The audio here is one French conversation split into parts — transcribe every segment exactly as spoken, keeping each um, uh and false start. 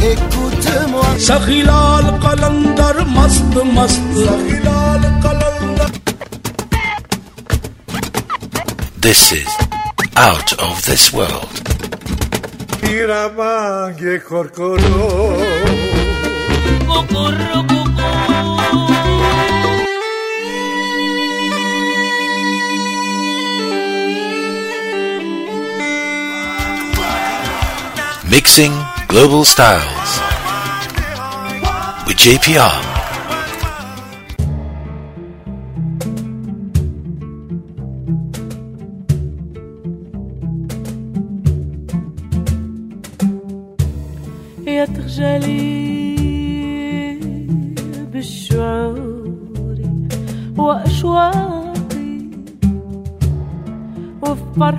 écoute-moi. Sakhilal qalandar mast mast. Sakhilal qalandar. This is Out of This World. Iramange korkoro. Kokorro koko. Mixing Global Styles with J P R. يا تخجلي بالشعور وأشواقي وفي فرح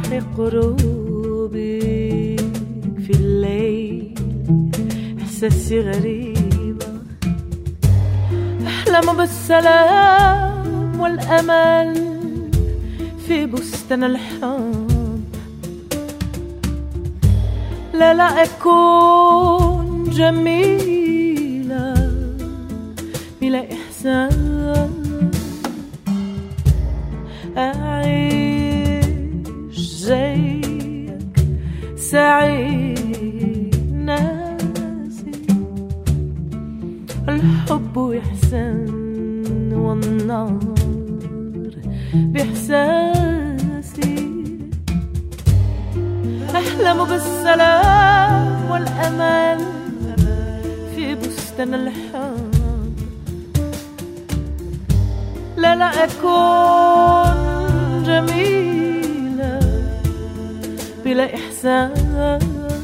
قروبي في الليل إحساسي غريبة أحلم بالسلام والأمل في بستان الحب لا لا أكون جميلة بلا إحسان أعيش زيك سعيد ناسي الحب وإحسان والنار بإحساسي أحلم بالسلام والأمل في بستان الحب لا لا أكون جميلة بلا إحسان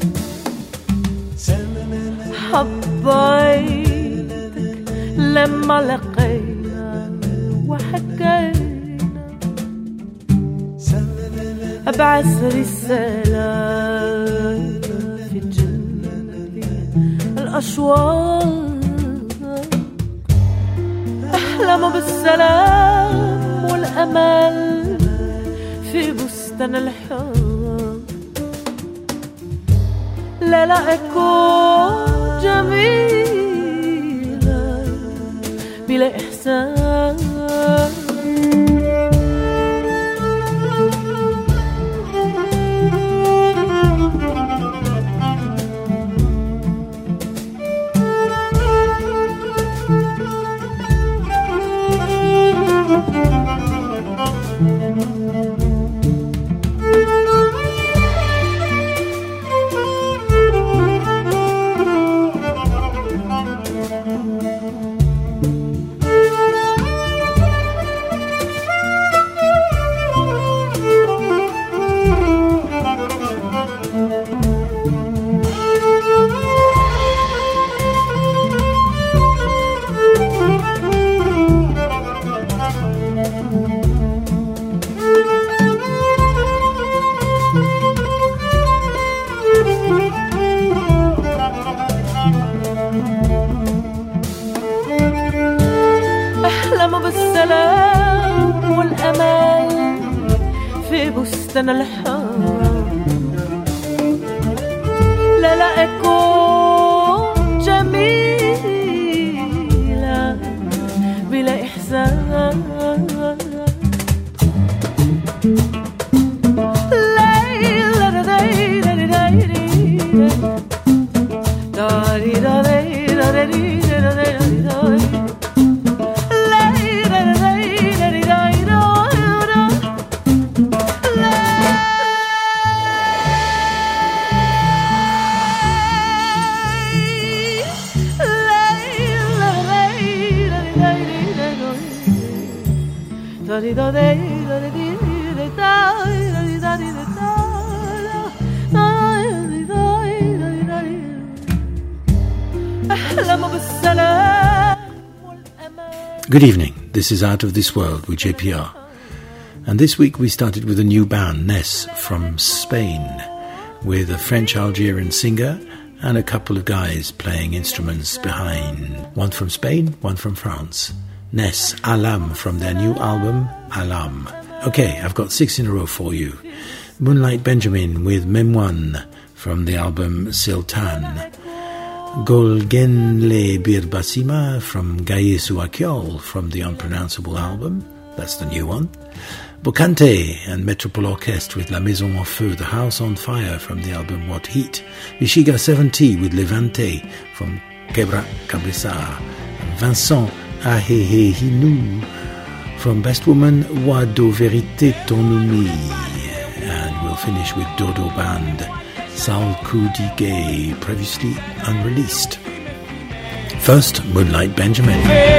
حبيتك لما لقينا وحكينا أبعث رسالة في الجنة الأشواق أحلم بالسلام والأمل في بستان الحب لا لا أكون جميلة بلا إحسان أحلم بالسلام والأمل في بستان الحب لا لا أكون جميلة بلا إحسان Good evening, this is Out of This World with J P R. And this week we started with a new band, Ness, from Spain, with a French-Algerian singer and a couple of guys playing instruments behind. One from Spain, one from France. Ness, Alam, from their new album, Alam. Okay, I've got six in a row for you. Moonlight Benjamin with Memwan from the album Siltan. Golgenle Birbasima from Gaye Suakyol from the Unpronounceable album. That's the new one. Bocante and Metropole Orchestre with La Maison en Feu, The House on Fire from the album What Heat. Vishiga seventy with Levante from Quebra Cabrissa. Vincent Ahehe Hinou from Best Woman Wado Verite Tonumi. And we'll finish with Dodo Band, Sal Koudi Gay, previously unreleased. First, Moonlight Benjamin.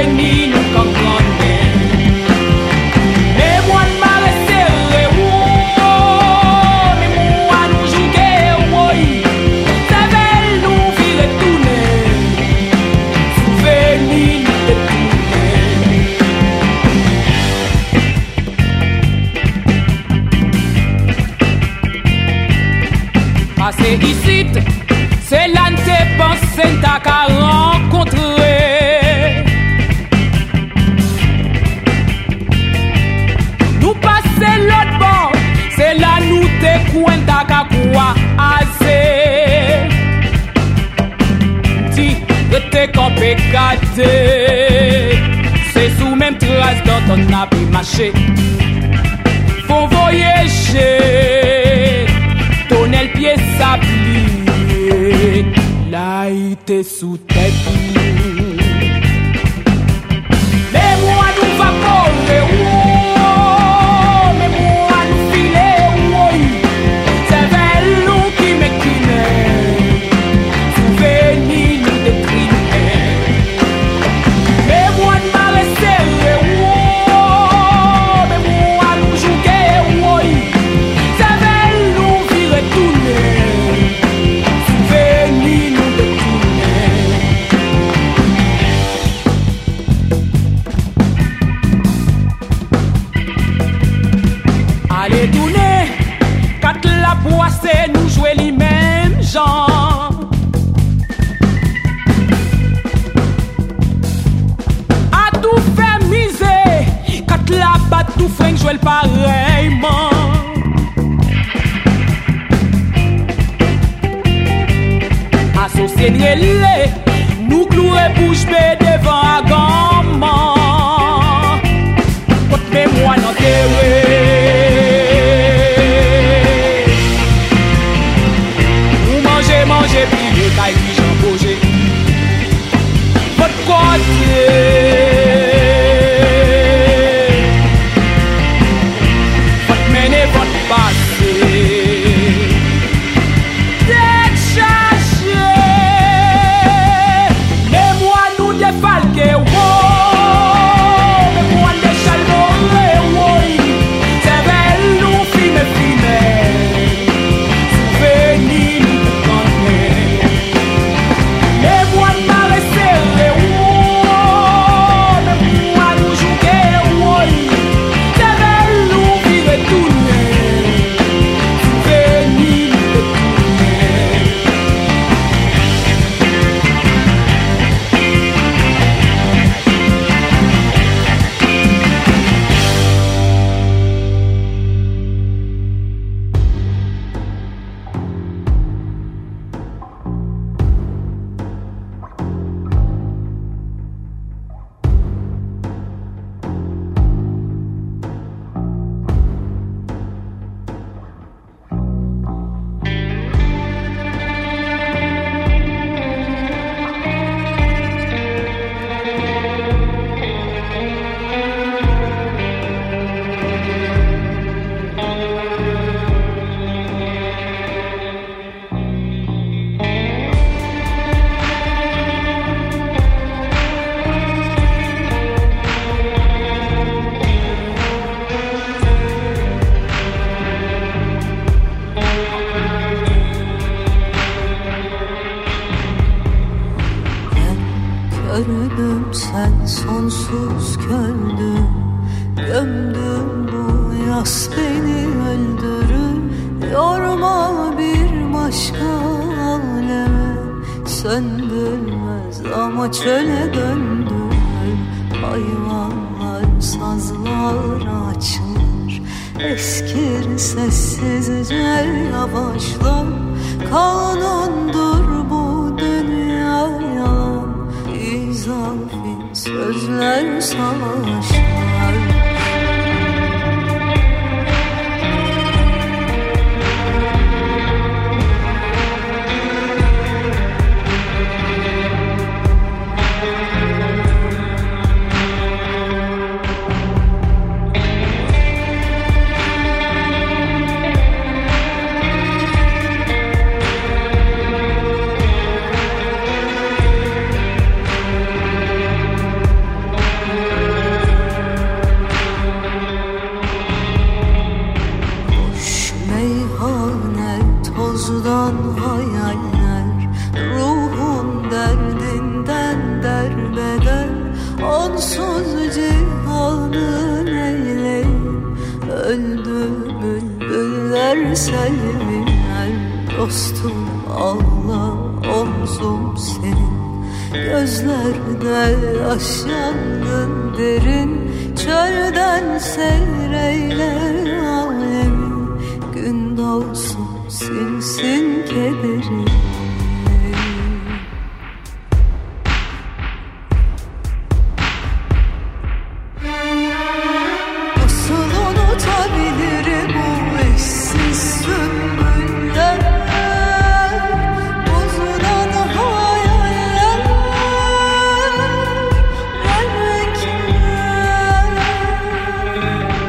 C'est ici, c'est là que t'es pensé t'as qu'à rencontrer. Nous passer l'autre bord, c'est là nous t'es coin t'as qu'à quoi assez. Dis que t'es campé gâté, c'est sous même trace dans ton appui marché. Faut voyager. Tonner le pied s'applique, là il était sous tête. Mais moi nous va courir, oh, mais moi nous filer, oh, c'est vers nous qui m'équinait, souvenir nous décliner. Mais moi nous m'arrêter, oh, mais moi nous jouer, oh, c'est vers nous retourner, souvenir nous détourner. Allez tourner, quand la poisse nous jouer les mêmes gens. À tout faire miser, quand la batte tout freine jouer pareillement. Associé de relais, nous clouer bouche bée devant un gamin. Côte mémoire enterré. Nous manger, manger, puis le caille, puis j'en bouger. Votre côté. Votre mener, votre passé. Gördüm sen sonsuz kördün, gömdün bu yas beni öldürür. Yorma bir başka aleme, söndürmez ama çöle döndür. Hayvanlar sazlar açılır, eskir sessizce yavaşlar. Kanundur bu dünya izafi sözler savaşlar. Hayaller ruhun derdinden derbeder, onsuz cihanın eyleyim. Öldü bülbüller selviler, dostum Allah omzum senin. Gözlerde yaş yangın derin, çölden seyreyle alemi. Gün doğsun silsin kederi. Nasıl unutabilirim bu eşsiz sümbüller, bozulan hayaller, renkler.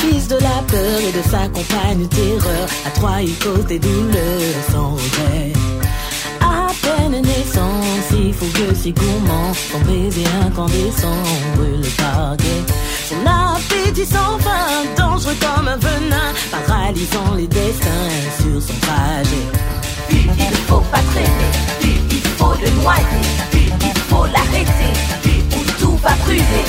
fils de la peur et de sa compagne terreur. À trois il cause des douleurs sans regret. À peine naissant, si fougueux, si gourmand, son baiser incandescent brûle le parquet. Son appétit sans fin, dangereux comme un venin, paralysant les destins sur son trajet. Vite, il ne faut pas traîner, vite, il faut le noyer, vite, il faut l'arrêter, vite, ou tout va brûler.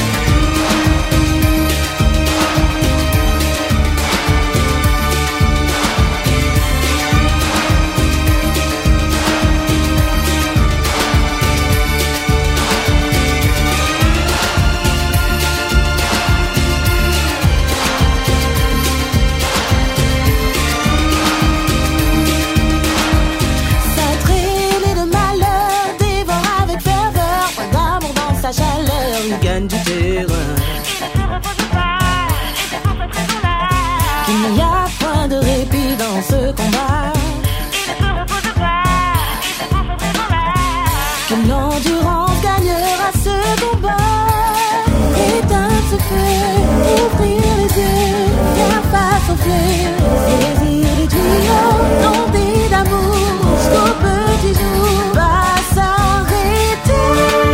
Gagne du terrain. Qu'il n'y a point de répit dans ce combat. Que l'endurance gagnera ce combat. Éteindre ce feu, ouvrir les yeux, faire face au fleuve, saisir les tuyaux, tenter d'amour jusqu'au petit jour, pas s'arrêter.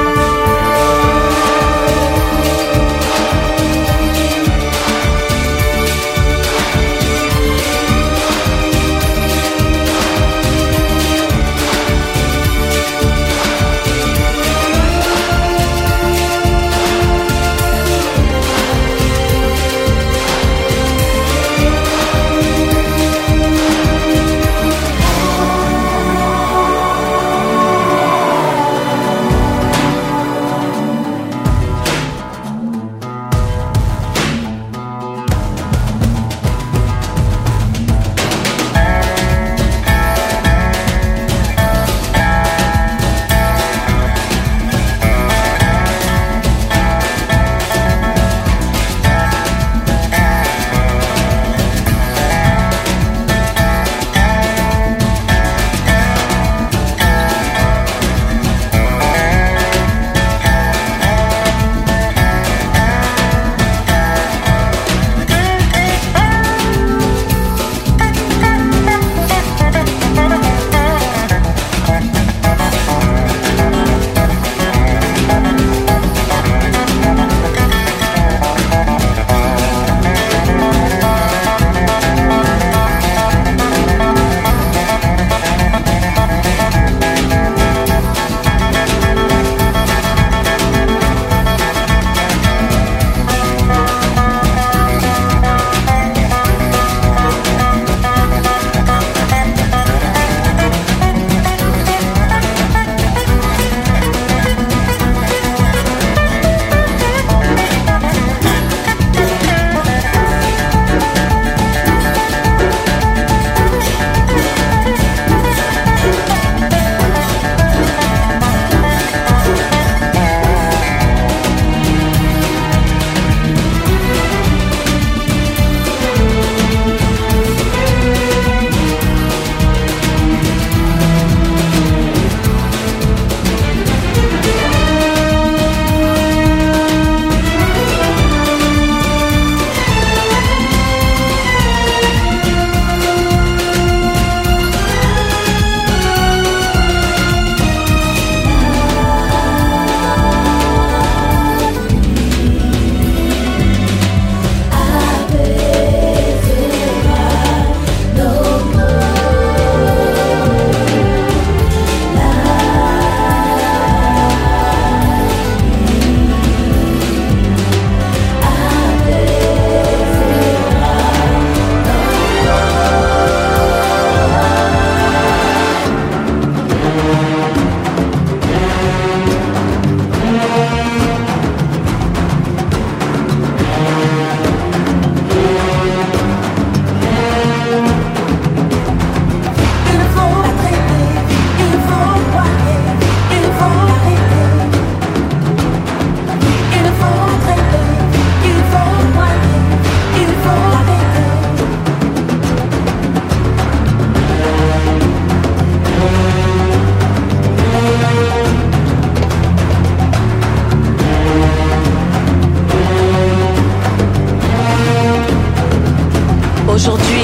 aujourd'hui.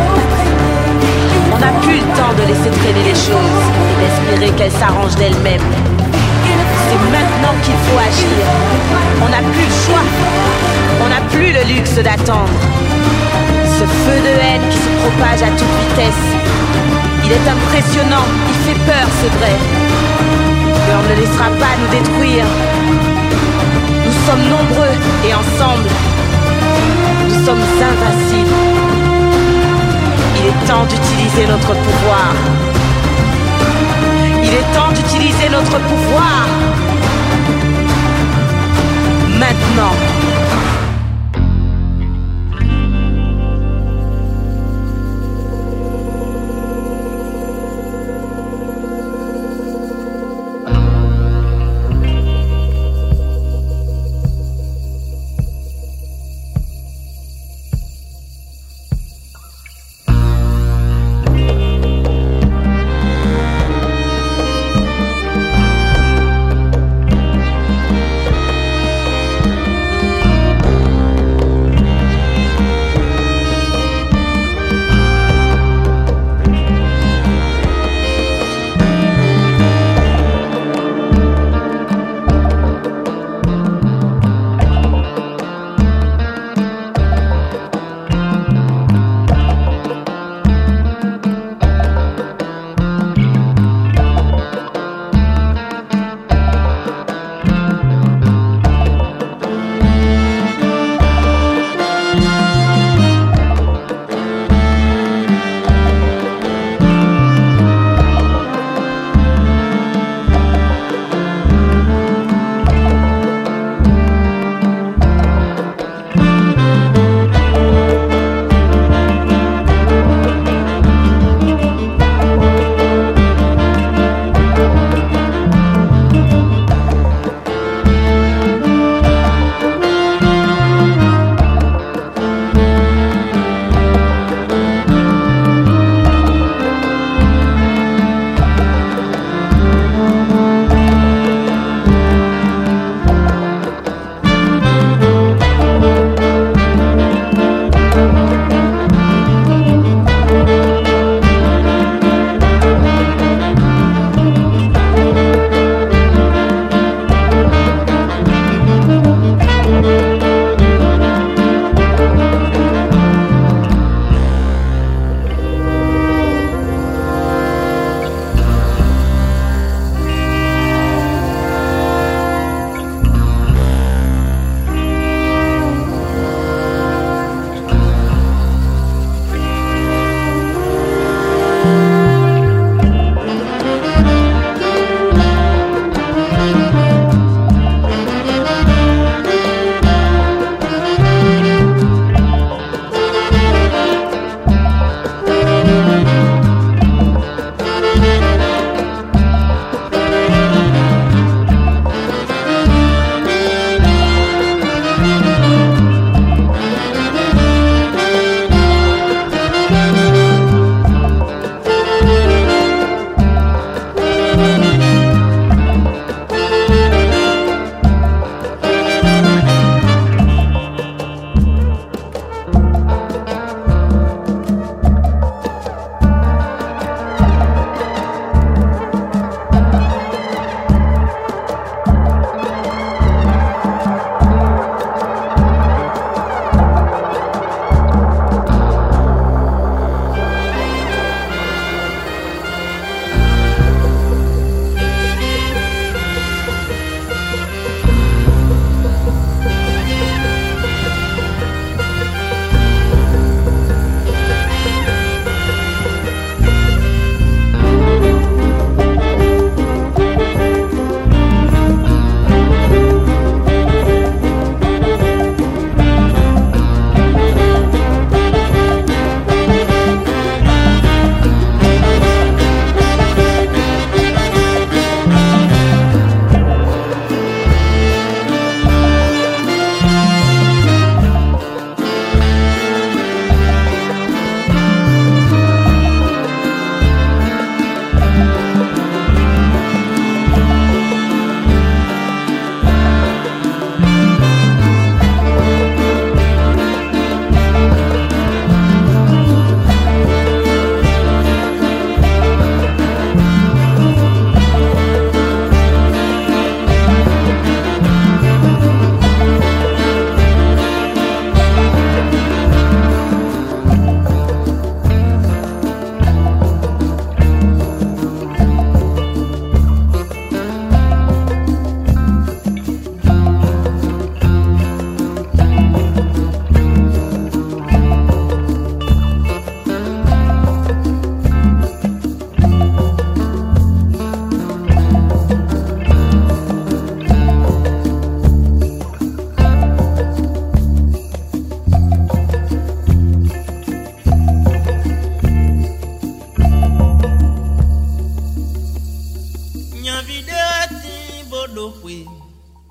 On n'a plus le temps de laisser traîner les choses et d'espérer qu'elles s'arrangent d'elles-mêmes. C'est maintenant qu'il faut agir. On n'a plus le choix. On n'a plus le luxe d'attendre. Ce feu de haine qui se propage à toute vitesse, il est impressionnant, il fait peur, c'est vrai. Mais on ne le laissera pas nous détruire. Nous sommes nombreux et ensemble, nous sommes invincibles. Il est temps d'utiliser notre pouvoir. Il est temps d'utiliser notre pouvoir. Maintenant.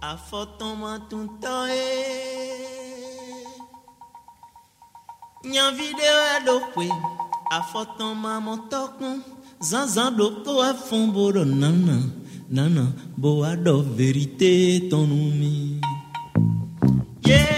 a fotoma tuntoe nya video do pwe a fotoma motokun zanzan do ko a fomboro nana nana bo a do vérité ton mi yeah.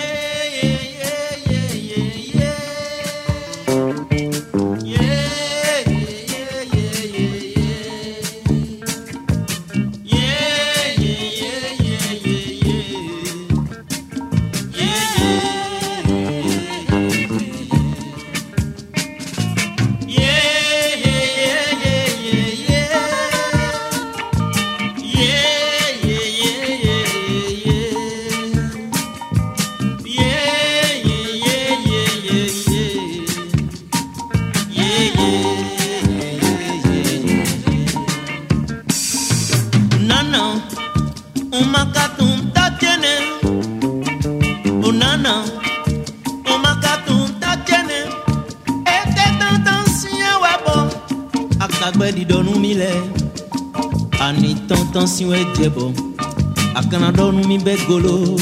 Si we jebo akana donu mi begolo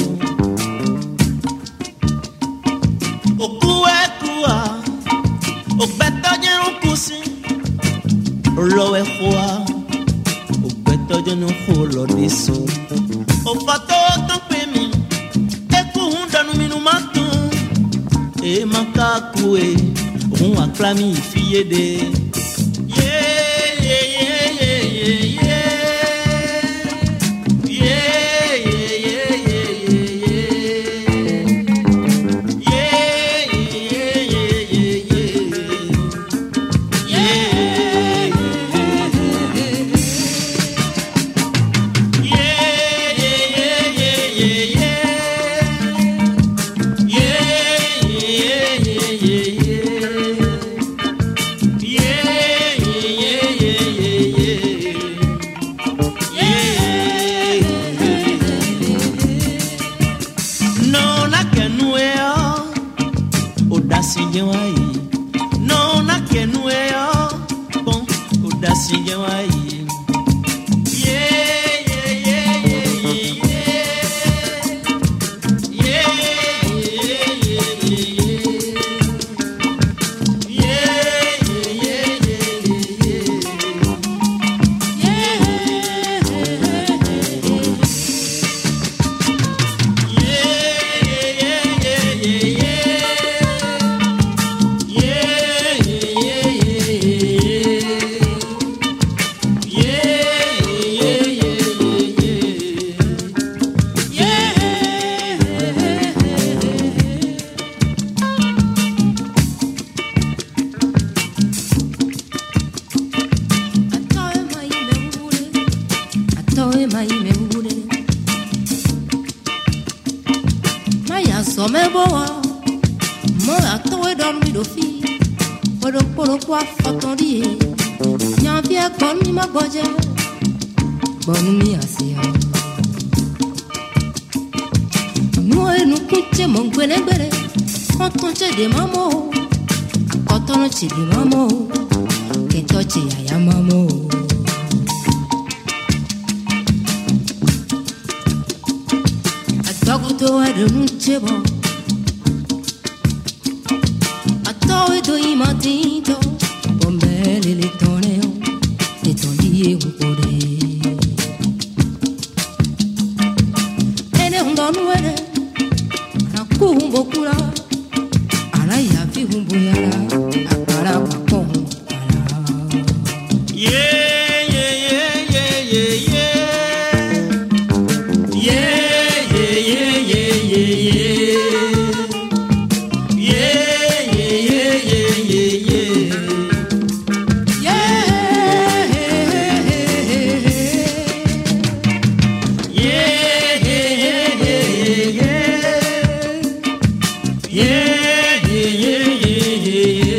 okuwe kuwa ogbeto je nkusi lowe kwa ogbeto je no holo diso o fato to pe mi eku hundanu mi no matu e makaku e un aklami fiede yeah yeah yeah yeah yeah Yeah, yeah, yeah, yeah, yeah.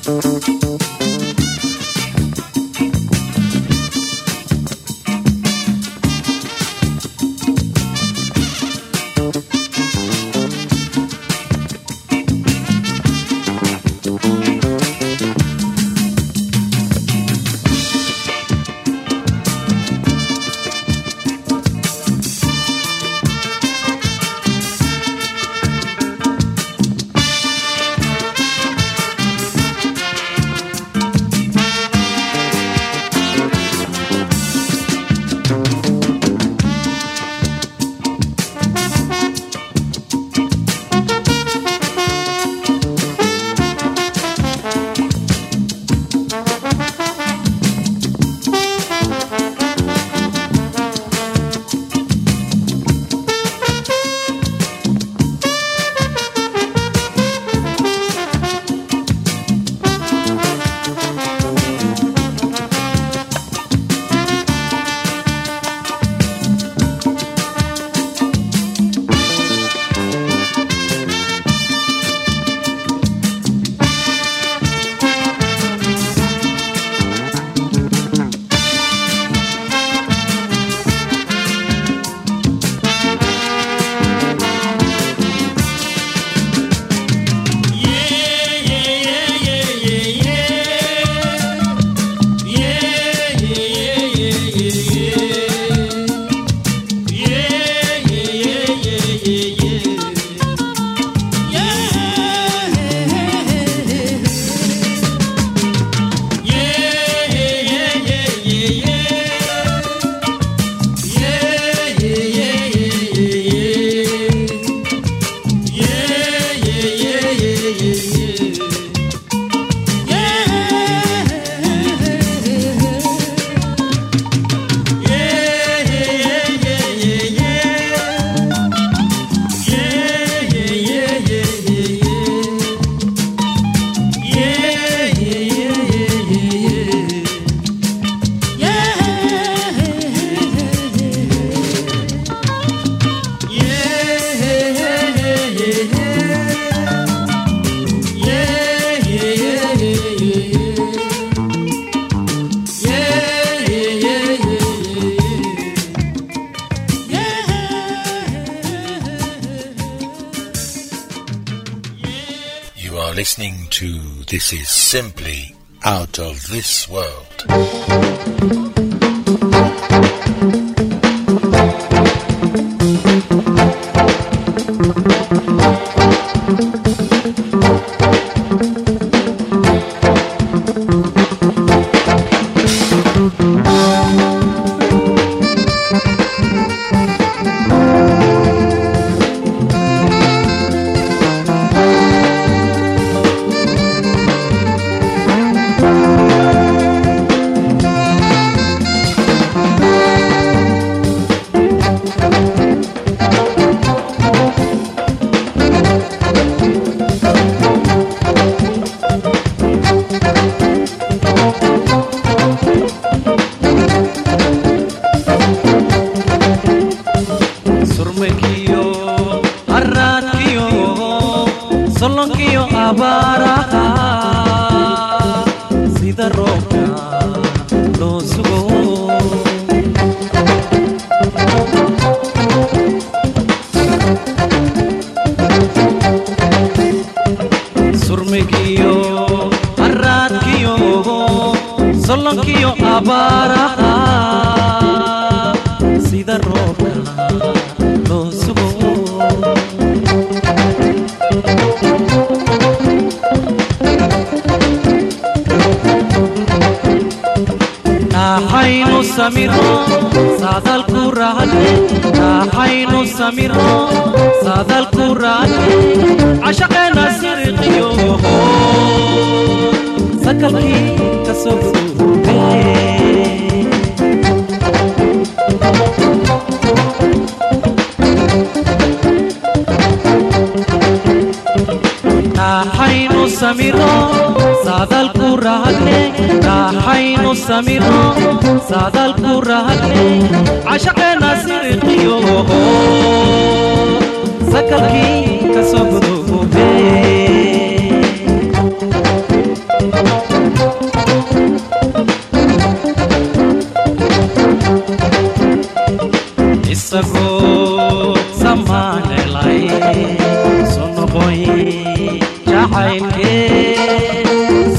Listening to This Is Simply Out of This World.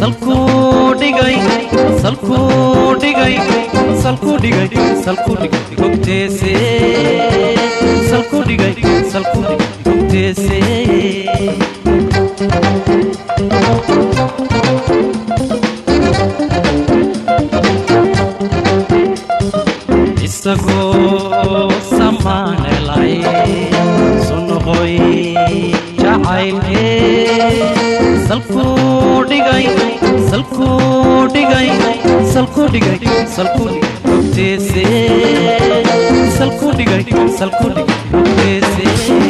salku digay salku digay salku digay salku digay gogteese salku digay salku digay gogteese isago samanelay sunoy jacaylke salku digay salku digay salku digay salku digay gogteese salku digay salku digay gogteese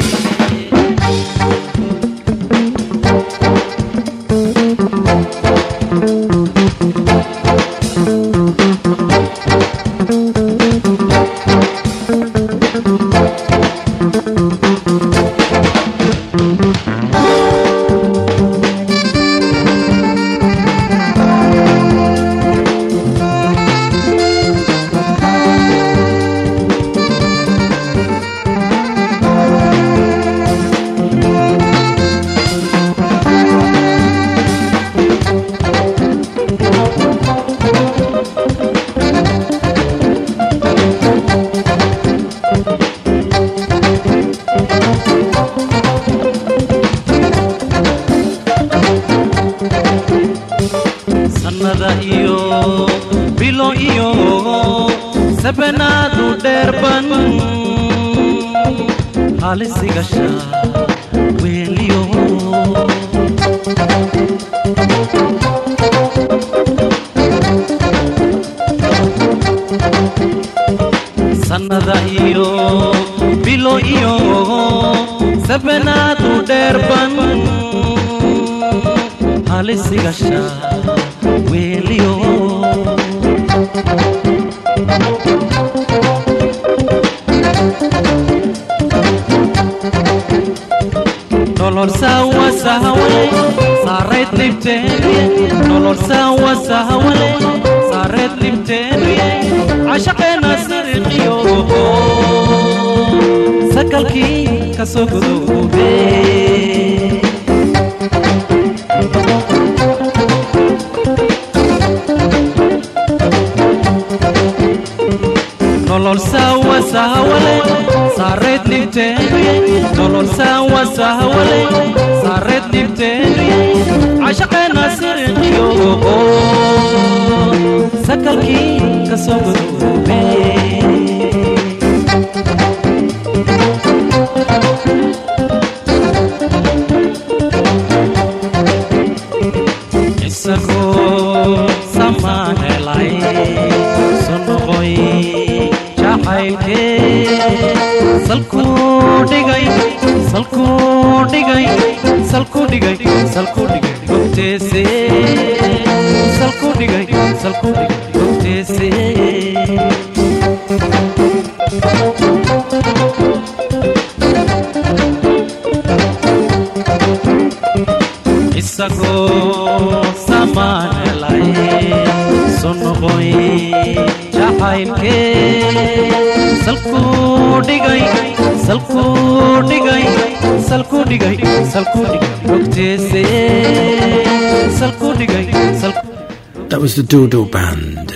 That was the Dodo Band.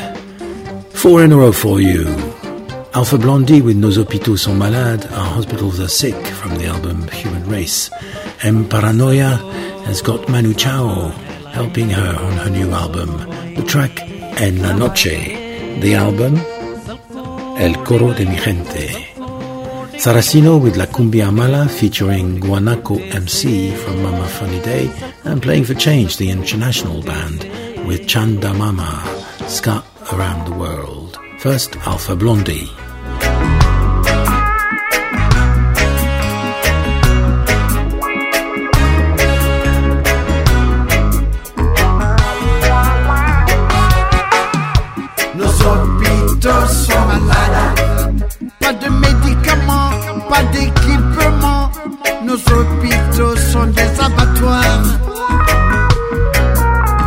Four in a row for you. Alpha Blondy with Nos hôpitaux sont malades, Our hospitals are sick, from the album Human Race. M Paranoia has got Manu Chao helping her on her new album. The track En la Noche. The album El Coro de mi Gente. Saracino with La Cumbia Mala featuring Guanaco M C from Mama Funny Day, and Playing for Change, the international band, with Chanda Mama, Ska Around the World. First, Alpha Blondy. Nos hôpitaux sont malades, pas de médicaments, pas d'équipement. Nos hôpitaux sont des abattoirs.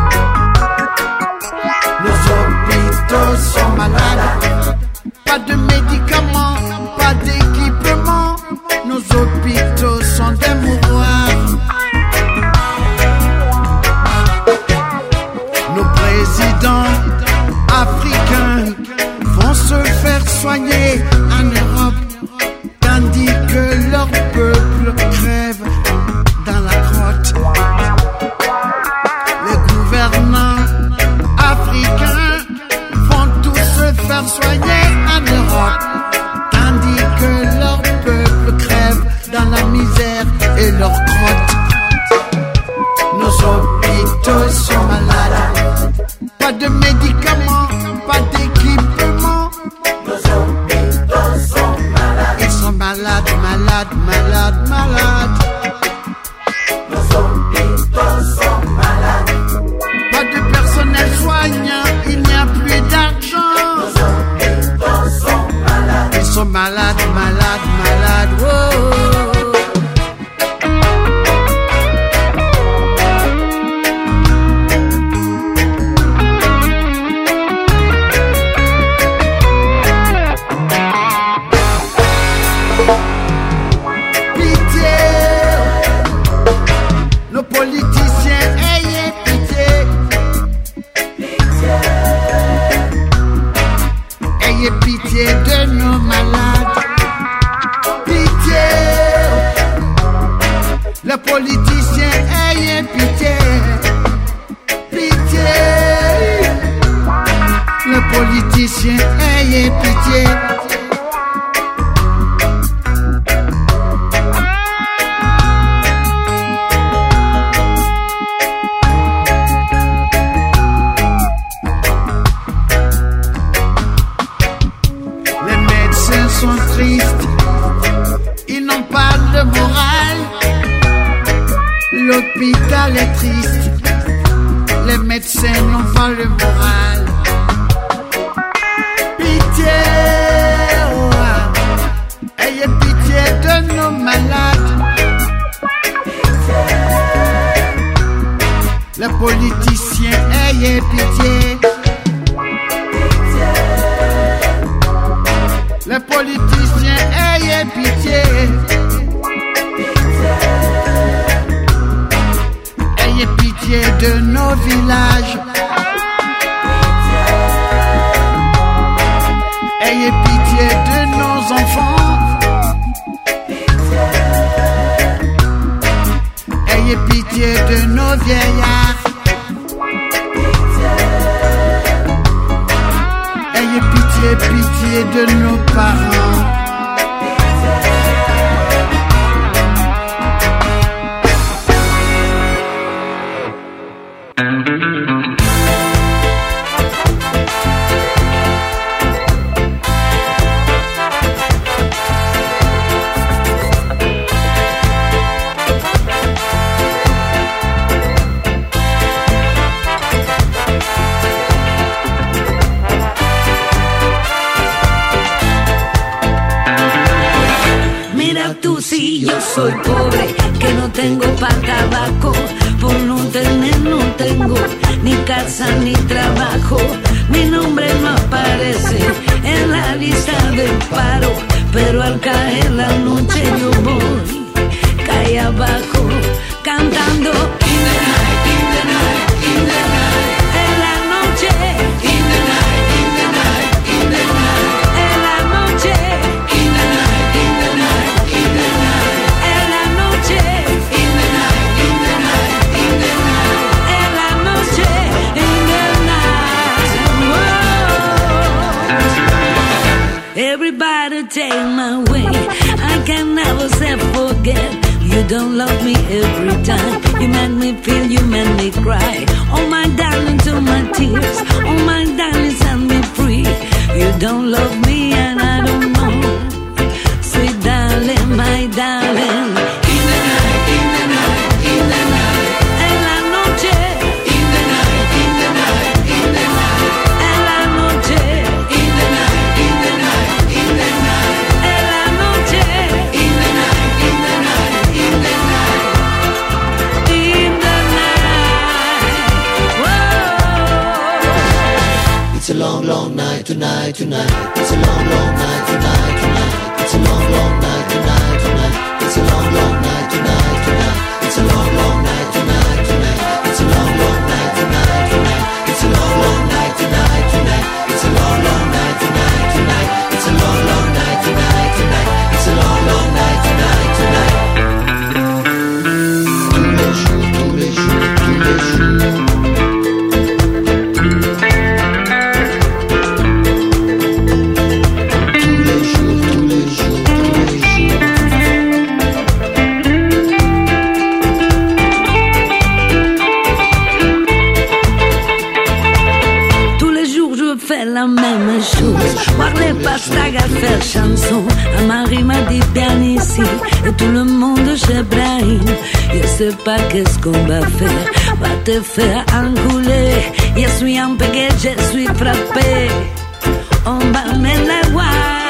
Nos hôpitaux sont malades, pas de médicaments. Nos présidents africains vont se faire soigner en Europe, tandis que leur peuple crève dans la grotte. Les gouvernants africains vont tous se faire soigner en Europe, tandis que leur peuple crève dans la misère et leur grotte. Nos hôpitaux sont malades, pas de médicaments, pas d'équipement. Nos hôpitaux sont malades, ils sont malades, malades, malades, malades. Nos hôpitaux sont malades, pas de personnel soignant, il n'y a plus d'argent. Nos hôpitaux sont malades, ils sont malades, malades, malades. Whoa. De nos malades, pitié. Les politiciens, ayez pitié, pitié. Les politiciens, ayez pitié. Ils n'ont pas de morale. L'hôpital est triste. Les médecins n'ont pas le moral. Pitié, oh, ayez pitié de nos malades. Les politiciens, ayez pitié. Les politiciens, ayez pitié. Ayez pitié de nos villages. Ayez pitié de nos enfants. Ayez pitié de nos vieillards. Ayez pitié, pitié de nos parents. Soy pobre, que no tengo pa' tabaco. Por no tener, no tengo ni casa ni trabajo. Mi nombre no aparece en la lista del paro, pero al caer la noche yo voy calle abajo cantando in the night, in the night, in the night. En la noche, in the night, in the night, in the night. En la noche, in the night, in the night, in the night. Everybody take my way, I can never say forget. You don't love me every time, you make me feel, you make me cry. Oh my darling, to my tears, oh my darling, set me free. You don't love me and I don't know. Sweet darling, my darling. In the night, in the night, in the night. En la noche, in the night, in the night, in the night. En la noche, in the night, in the night, in the night. En la noche, in the night, in the night, in the night. In the night. Whoa. It's a long, long night tonight, tonight. It's a long, long night tonight, tonight. It's a long, long night tonight, tonight. It's a long, long night tonight, tonight. It's a long, long night tonight, tonight. It's a long, long night tonight, tonight. la même chose. Voir les pastagas faire chanson. Un mari m'a dit bien ici. Et tout le monde chez Brahim. Je sais pas qu'est-ce qu'on va faire. Va te faire enculer. Je suis un pégué, je suis frappé. On va me la voir.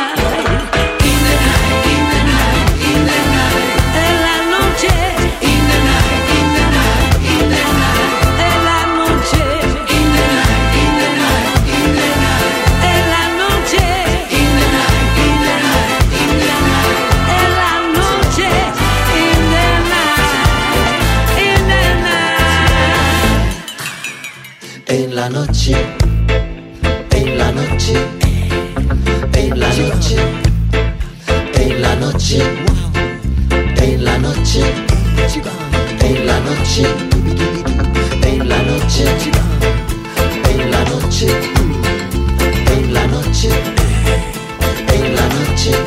En la noche, en la noche, en la noche, en la noche, en la noche, en la noche, en la noche, en la noche, en la noche, en la noche.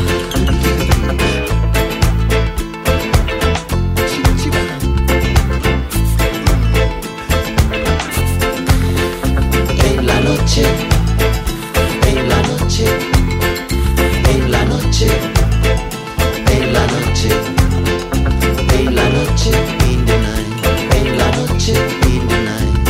En la noche, en la noche, en la noche, en la noche, in the night, en la noche, in the night.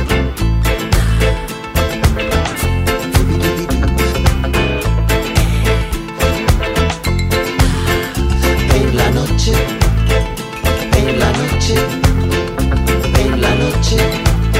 En la noche, en la noche, en la noche.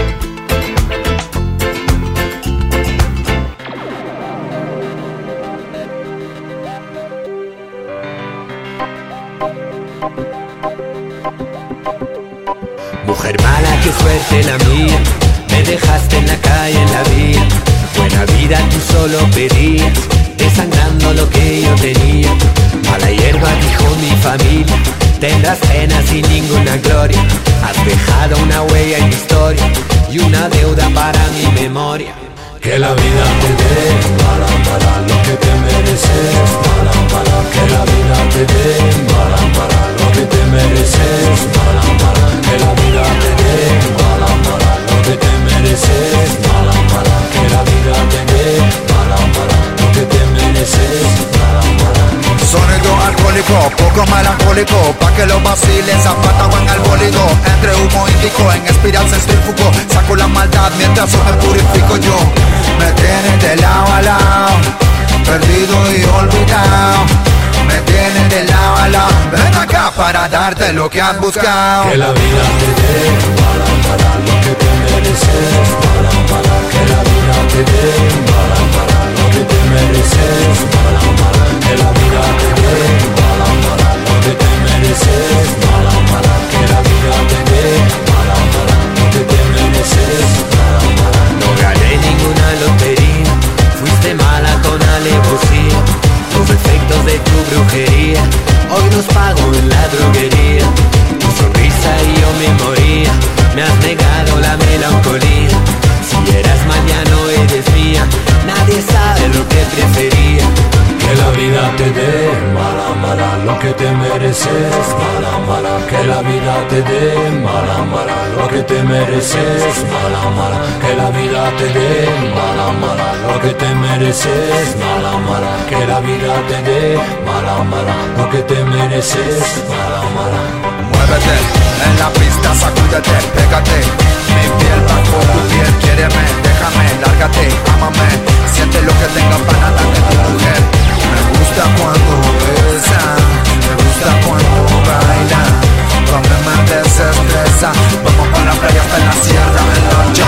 Mujer mala, qué suerte la mía. Me dejaste en la calle, en la vía. Buena vida tú solo pedías, desangrando lo que yo tenía. Mala hierba, dijo mi familia. Tendrás pena sin ninguna gloria. Has dejado una huella en mi historia y una deuda para mi memoria. Que la vida te dé, para, para lo que te mereces, para, para que la vida te dé, para, para lo que te mereces, para, para que la vida te dé, para, para lo que te mereces, para, para que la vida te dé, para, para lo que te mereces, para, para. Sonido alcohólico, poco melancólico, pa' que lo vaciles, zapata o en el bólido. Entre humo índico, en espiral centrífugo, saco la maldad mientras yo me purifico yo. Me tienen de lado a lado, perdido y olvidado. Me tienen de lado a lado, ven acá para darte lo que has buscado. Que la vida te dé, para, para lo que te mereces, para, para que la vida te dé, para, para lo que te mereces, para, para que la vida te dé, para, para lo que te mereces, para, para que la vida te dé, para, para lo que te mereces, para, para. No gané ninguna lotería, fuiste mala con alevosía. Los efectos de tu brujería hoy los pago en la droguería. Tu sonrisa y yo me moría, me has negado la melancolía. Si eras mañana eres mía, nadie sabe lo que prefería. Que la vida te dé, mala, mala, lo que te mereces, mala, mala, que la vida te dé, mala, mala, lo que te mereces, mala, mala, que la vida te dé, mala, mala, lo que te mereces, mala, mala, que la vida te dé, mala, mala, lo que te mereces, mala, mala. Muévete, en la pista sacúdete, pégate. Mi piel bajo tu piel, quiéreme, déjame, lárgate, ámame. Siente lo que tengas para darte tu mujer. Me gusta cuando besa, me gusta cuando baila. Donde me desestresa, vamos para la playa hasta en la sierra, en lancha.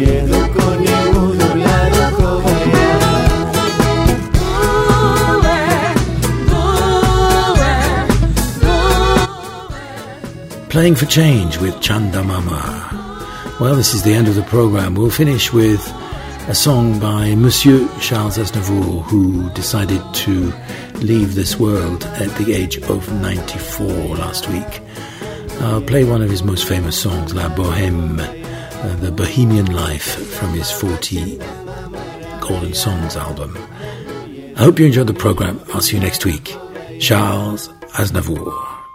miedo con ningún nublado cobarde. Playing for Change with Chanda Mama. Well, this is the end of the program. We'll finish with a song by Monsieur Charles Aznavour, who decided to leave this world at the age of ninety-four last week. I'll play one of his most famous songs, La Bohème, uh, the Bohemian Life, from his forty Golden Songs album. I hope you enjoyed the program. I'll see you next week. Charles Aznavour.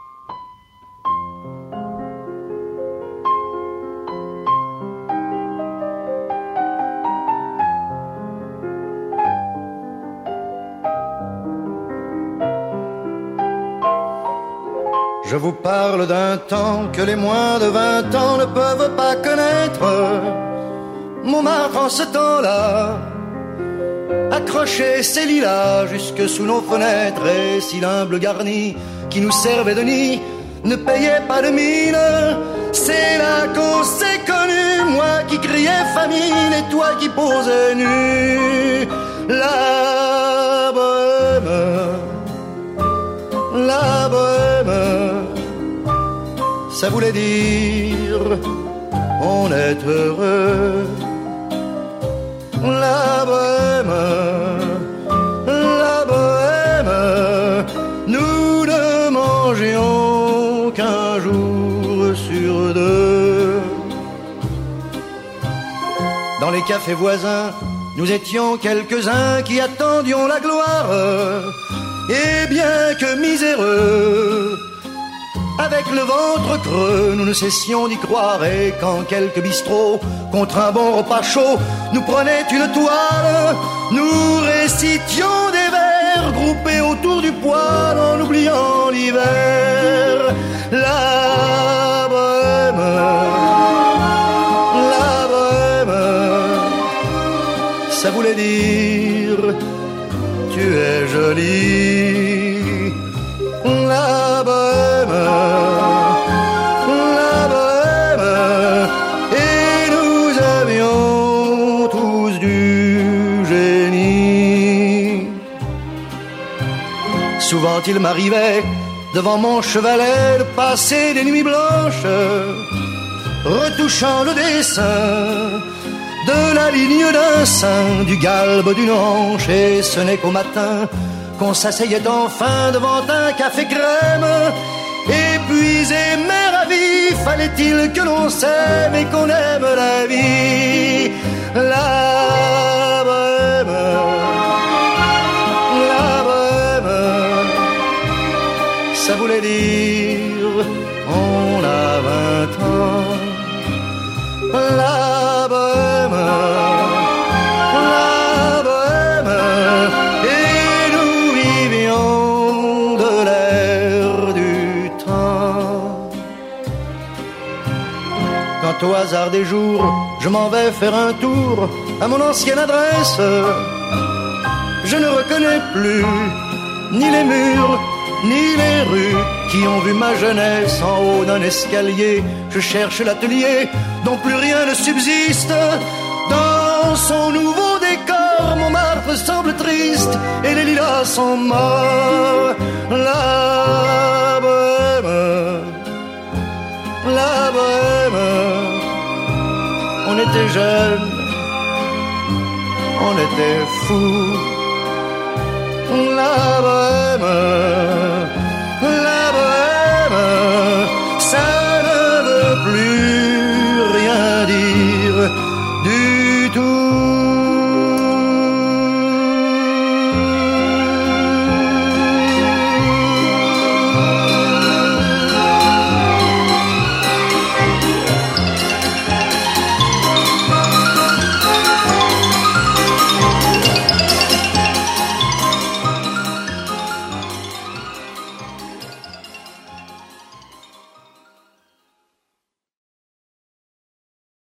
Je vous parle d'un temps que les moins de vingt ans ne peuvent pas connaître. Montmartre en ce temps-là accrochait ses lilas jusque sous nos fenêtres, et si l'humble garni qui nous servait de nid ne payait pas de mine, c'est là qu'on s'est connus, moi qui criais famine et toi qui posais nu. La bohème, la bohème, ça voulait dire on est heureux. La bohème, la bohème, nous ne mangions qu'un jour sur deux. Dans les cafés voisins, nous étions quelques-uns qui attendions la gloire. Et bien que miséreux, avec le ventre creux, nous ne cessions d'y croire. Et quand quelques bistrots, contre un bon repas chaud, nous prenaient une toile, nous récitions des vers groupés autour du poêle en oubliant l'hiver. La bohème, la bohème, ça voulait dire tu es jolie. La bohème, la bohème, et nous avions tous du génie. Souvent il m'arrivait devant mon chevalet de passer des nuits blanches, retouchant le dessin de la ligne d'un sein, du galbe d'une hanche, et ce n'est qu'au matin qu'on s'asseyait enfin devant un café crème. Épuisé mais ravi, fallait-il que l'on s'aime et qu'on aime la vie. La bohème, la bohème, ça voulait dire on a vingt ans. La bohème, la bohème, et nous vivions de l'air du temps. Quand au hasard des jours, je m'en vais faire un tour à mon ancienne adresse, je ne reconnais plus ni les murs, ni les rues qui ont vu ma jeunesse en haut d'un escalier. Je cherche l'atelier dont plus rien ne subsiste. Dans son nouveau décor, Montmartre semble triste et les lilas sont morts. La bohème, la bohème, on était jeunes, on était fous. La bohème, la bohème, ça ne veut plus rien dire du tout.